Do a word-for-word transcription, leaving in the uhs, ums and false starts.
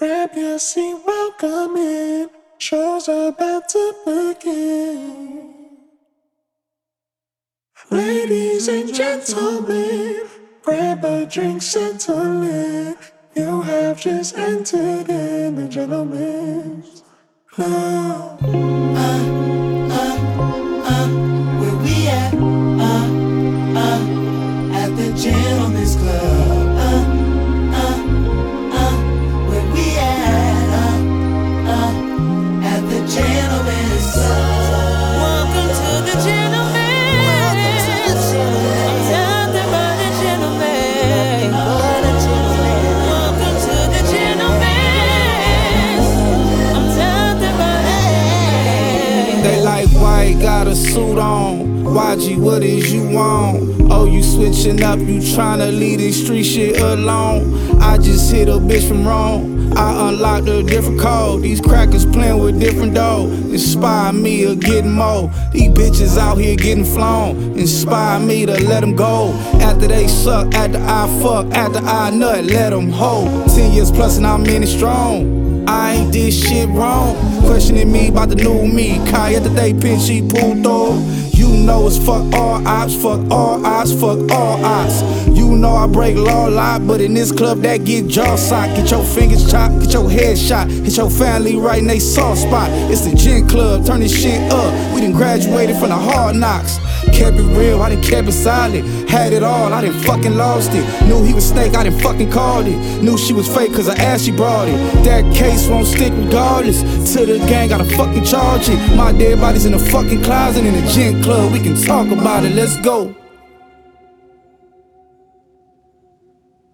Grab your seat, welcome in. Show's about to begin. Ladies and gentlemen, grab a drink, settle in. You have just entered in the gentleman's club. Uh, uh, uh, where we at? Uh, uh, at the gentleman's club. Uh, uh, uh, where we at? Uh, uh, at the gentleman's club. Welcome to the gentleman. I'm nothing but a gentleman. Welcome to the gentleman. I'm nothing but a They like, why you got a suit on? Y G, what is you on? Oh, you switching up, you tryna leave this street shit alone. I just hit a bitch from wrong. I unlocked a different code. These crackers playing with different dough. Inspire me to get more. These bitches out here getting flown. Inspire me to let them go. After they suck, after I fuck, after I nut, let them hold. Ten years plus and I'm in it strong. I ain't did shit wrong. Questioning me about the new me. Kai at the day pin she pulled through. You know it's fuck all ops, fuck all ops, fuck all ops. You know I break law a lot, but in this club that get jaw socked. Get your fingers chopped, get your head shot, hit your family right in they soft spot. It's the gin club, turn this shit up. We done graduated from the hard knocks. Kept it real, I done kept it solid. Had it all, I done fucking lost it. Knew he was snake, I done fucking called it. Knew she was fake cause I asked, she brought it. That case won't stick regardless. To the gang, gotta fucking charge it. My dead body's in the fucking closet in the gin club. We can talk about it, let's go.